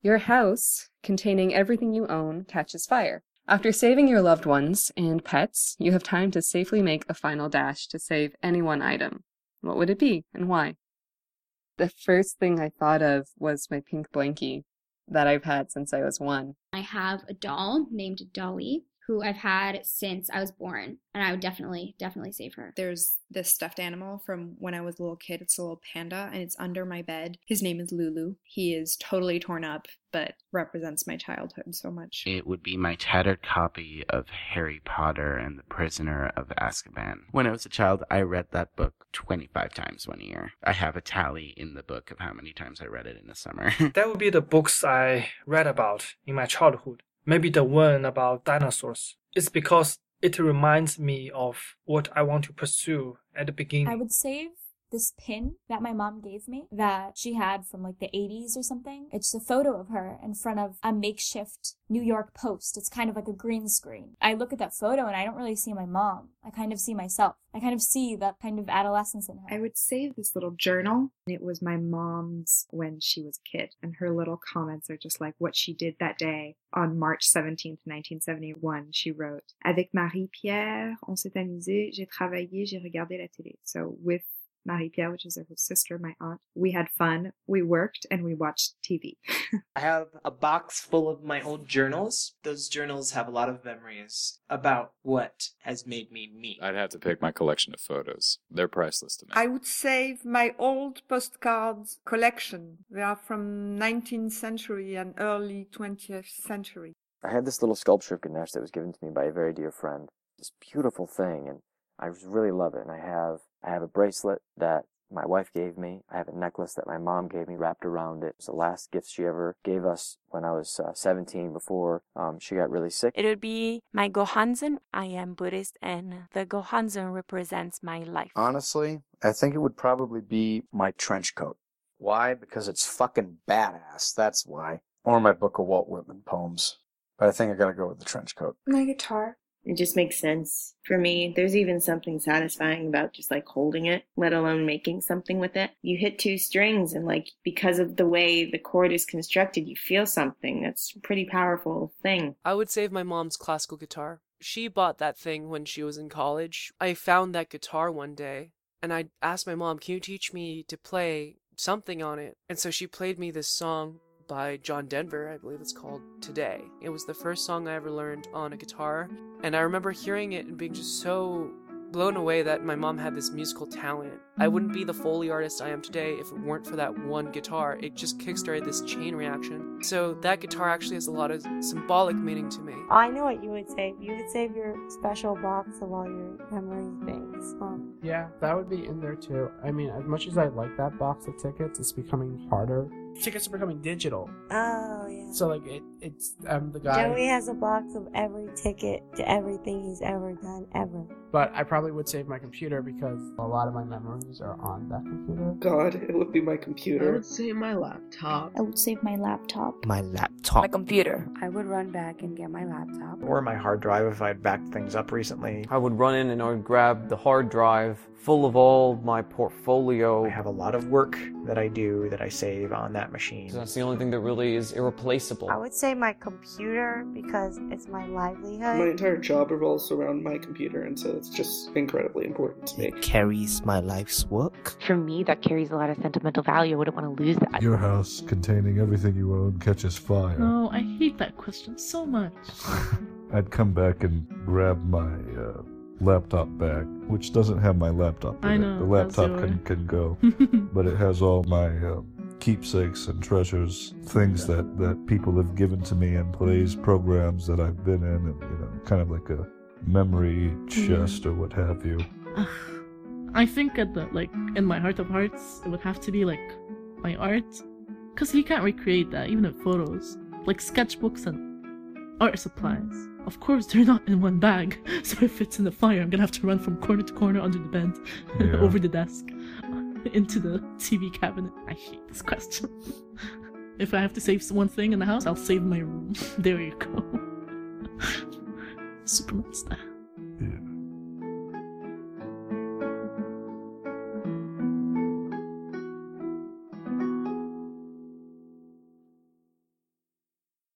Your house, containing everything you own, catches fire. After saving your loved ones and pets, you have time to safely make a final dash to save any one item. What would it be and why? The first thing I thought of was my pink blankie that I've had since I was 1. I have a doll named Dolly, who I've had since I was born, and I would definitely save her. There's this stuffed animal from when I was a little kid. It's a little panda, and it's under my bed. His name is Lulu. He is totally torn up, but represents my childhood so much. It would be my tattered copy of Harry Potter and the Prisoner of Azkaban. When I was a child, I read that book 25 times one year. I have a tally in the book of how many times I read it in the summer. That would be the books I read about in my childhood. Maybe the one about dinosaurs. It's because it reminds me of what I want to pursue at the beginning. I would save this pin that my mom gave me that she had from like the 80s or something. It's a photo of her in front of a makeshift New York Post. It's kind of like a green screen. I look at that photo and I don't really see my mom. I kind of see myself. I kind of see that kind of adolescence in her. I would save this little journal. It was my mom's when she was a kid, and her little comments are just like what she did that day. On March 17th, 1971, she wrote, Avec Marie-Pierre, on s'est amusé, j'ai travaillé, j'ai regardé la télé. So with Marie-Pierre, which is her sister, my aunt, we had fun, we worked, and we watched TV. I have a box full of my old journals. Those journals have a lot of memories about what has made me me. I'd have to pick my collection of photos. They're priceless to me. I would save my old postcards collection. They are from 19th century and early 20th century. I had this little sculpture of Ganesh that was given to me by a very dear friend. This beautiful thing, and I really love it. And I have a bracelet that my wife gave me. I have a necklace that my mom gave me wrapped around it. It's the last gift she ever gave us when I was 17 before she got really sick. It would be my Gohanzen. I am Buddhist, and the Gohanzen represents my life. Honestly, I think it would probably be my trench coat. Why? Because it's fucking badass. That's why. Or my book of Walt Whitman poems. But I think I gotta go with the trench coat. My guitar. It just makes sense. For me, there's even something satisfying about just like holding it, let alone making something with it. You hit 2 strings and like because of the way the chord is constructed, you feel something. That's a pretty powerful thing. I would save my mom's classical guitar. She bought that thing when she was in college. I found that guitar one day and I asked my mom, can you teach me to play something on it? And so she played me this song by John Denver, I believe it's called Today. It was the first song I ever learned on a guitar, and I remember hearing it and being just so blown away that my mom had this musical talent. I wouldn't be the Foley artist I am today if it weren't for that one guitar. It just kickstarted this chain reaction. So that guitar actually has a lot of symbolic meaning to me. I know what you would save. You would save your special box of all your memory things. Yeah, that would be in there too. I mean, as much as I like that box of tickets, it's becoming harder. Tickets are becoming digital. Oh, yeah. So, like, it's the guy... Joey has a box of every ticket to everything he's ever done, ever. But I probably would save my computer because a lot of my memories are on that computer. God, it would be my computer. I would save my laptop. I would save my laptop. My laptop. My computer. I would run back and get my laptop. Or my hard drive if I'd backed things up recently. I would run in and I would grab the hard drive full of all my portfolio. I have a lot of work that I do that I save on that machine. So that's the only thing that really is irreplaceable. I would say my computer because it's my livelihood. My entire job revolves around my computer, and so it's just incredibly important to me. It carries my life's work. For me, that carries a lot of sentimental value. I wouldn't want to lose that. Your house containing everything you own catches fire. No, I hate that question so much. I'd come back and grab my laptop bag, which doesn't have my laptop in I it. know, The laptop can go, but it has all my keepsakes and treasures, things that people have given to me and plays, programs that I've been in, and kind of like a memory chest or what have you. I think in my heart of hearts, it would have to be like my art, because you can't recreate that even in photos, like sketchbooks and art supplies. Of course, they're not in one bag, so if it's in the fire, I'm gonna have to run from corner to corner under the bed, over the desk, into the TV cabinet. I hate this question. If I have to save one thing in the house, I'll save my room. There you go. Superman style.